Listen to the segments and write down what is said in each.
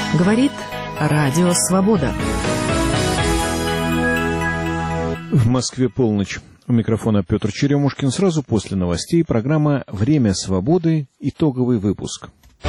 Говорит Радио Свобода. В Москве полночь. У микрофона Петр Черемушкин. Сразу после новостей программа «Время свободы». Итоговый выпуск.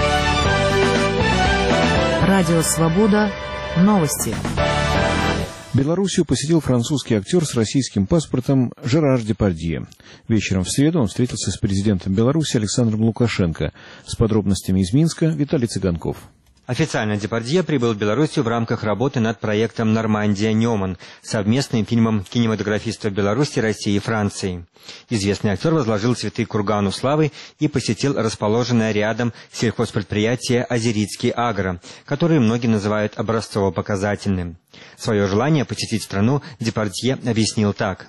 Радио Свобода. Новости. Белоруссию посетил французский актер с российским паспортом Жерар Депардье. Вечером в среду он встретился с президентом Беларуси Александром Лукашенко. С подробностями из Минска Виталий Цыганков. Официально Депардье прибыл в Белоруссию в рамках работы над проектом «Нормандия-Неман», совместным фильмом кинематографистов Беларуси, России и Франции. Известный актер возложил цветы к кургану славы и посетил расположенное рядом сельхозпредприятие «Озерицкий Агро», которое многие называют образцово-показательным. Свое желание посетить страну Депардье объяснил так.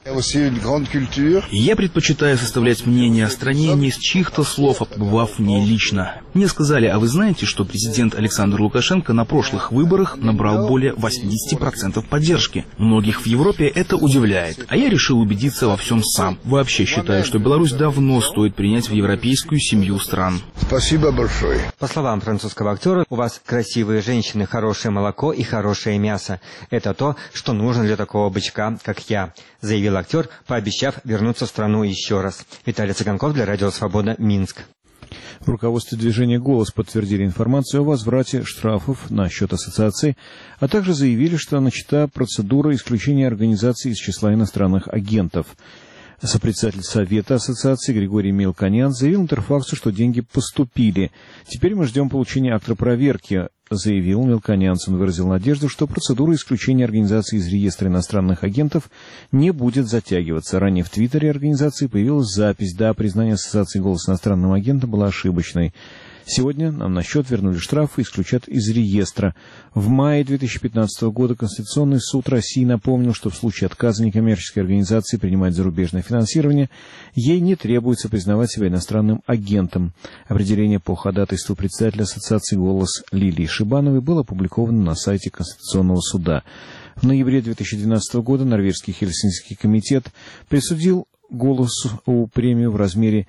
«Я предпочитаю составлять мнение о стране не из чьих-то слов, а побывав в ней лично. Мне сказали, а вы знаете, что президент Александр Лукашенко на прошлых выборах набрал более 80% поддержки? Многих в Европе это удивляет, а я решил убедиться во всем сам. Вообще считаю, что Беларусь давно стоит принять в европейскую семью стран». Спасибо большое. По словам французского актера, у вас красивые женщины, хорошее молоко и хорошее мясо. Это то, что нужно для такого бычка, как я, заявил актер, пообещав вернуться в страну еще раз. Виталий Цыганков для Радио Свобода, Минск. В руководстве движения «Голос» подтвердили информацию о возврате штрафов на счет ассоциации, а также заявили, что начата процедура исключения организаций из числа иностранных агентов. Сопредседатель Совета ассоциации Григорий Мелконян заявил Интерфаксу, что деньги поступили. «Теперь мы ждем получения акта проверки», заявил Мелконян. Он выразил надежду, что процедура исключения организации из реестра иностранных агентов не будет затягиваться. Ранее в Твиттере организации появилась запись: да, признание ассоциации «Голос» иностранным агентом было ошибочной. Сегодня нам на счет вернули штрафы и исключат из реестра. В мае 2015 года Конституционный суд России напомнил, что в случае отказа некоммерческой организации принимать зарубежное финансирование, ей не требуется признавать себя иностранным агентом. Определение по ходатайству председателя ассоциации «Голос» Лилии Шибановой было опубликовано на сайте Конституционного суда. В ноябре 2012 года Норвежский Хельсинкский комитет присудил «Голосу» премию в размере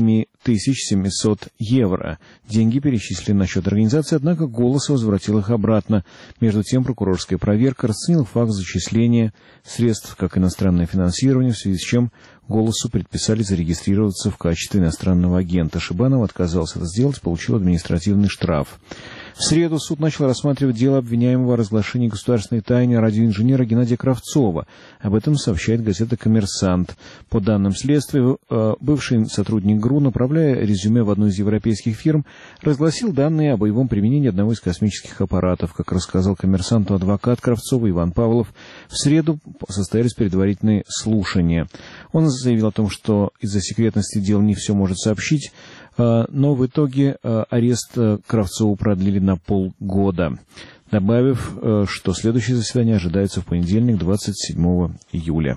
7700 евро. Деньги перечислили на счет организации, однако «Голос» возвратил их обратно. Между тем, прокурорская проверка расценила факт зачисления средств как иностранное финансирование, в связи с чем «Голосу» предписали зарегистрироваться в качестве иностранного агента. Шибанов отказался это сделать, получил административный штраф. В среду суд начал рассматривать дело обвиняемого о разглашении государственной тайны радиоинженера Геннадия Кравцова. Об этом сообщает газета «Коммерсант». По данным следствия, бывший сотрудник ГРУ, направляя резюме в одну из европейских фирм, разгласил данные о боевом применении одного из космических аппаратов. Как рассказал «Коммерсанту» адвокат Кравцова Иван Павлов, в среду состоялись предварительные слушания. Он заявил о том, что из-за секретности дел не все может сообщить, но в итоге арест Кравцова продлили на полгода, добавив, что следующее заседание ожидается в понедельник, 27 июля.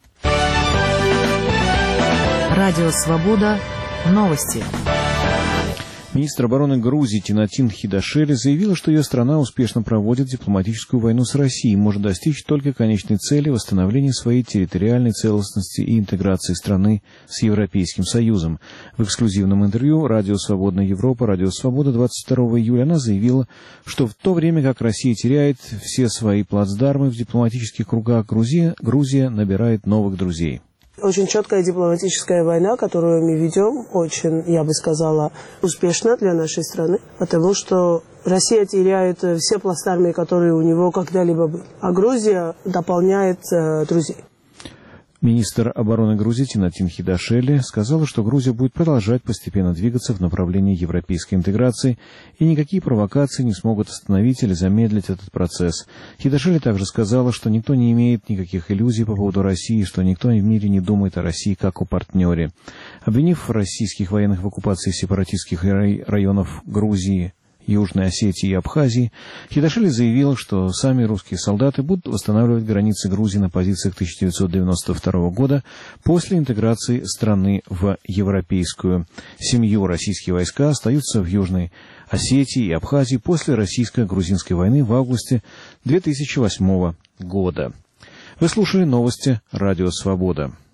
Радио Свобода. Новости. Министр обороны Грузии Тинатин Хидашели заявила, что ее страна успешно проводит дипломатическую войну с Россией и может достичь только конечной цели восстановления своей территориальной целостности и интеграции страны с Европейским Союзом. В эксклюзивном интервью «Радио Свободная Европа», «Радио Свобода» 22 июля она заявила, что в то время как Россия теряет все свои плацдармы в дипломатических кругах, Грузия набирает новых друзей. Очень четкая дипломатическая война, которую мы ведем, очень, я бы сказала, успешно для нашей страны, потому что Россия теряет все плацдармы, которые у него когда-либо были, а Грузия дополняет друзей. Министр обороны Грузии Тинатин Хидашели сказала, что Грузия будет продолжать постепенно двигаться в направлении европейской интеграции, и никакие провокации не смогут остановить или замедлить этот процесс. Хидашели также сказала, что никто не имеет никаких иллюзий по поводу России, что никто в мире не думает о России как о партнере. Обвинив российских военных в оккупации сепаратистских районов Грузии, Южной Осетии и Абхазии, Хидашели заявил, что сами русские солдаты будут восстанавливать границы Грузии на позициях 1992 года после интеграции страны в европейскую семью. Российские войска остаются в Южной Осетии и Абхазии после российско-грузинской войны в августе 2008 года. Вы слушали новости «Радио Свобода».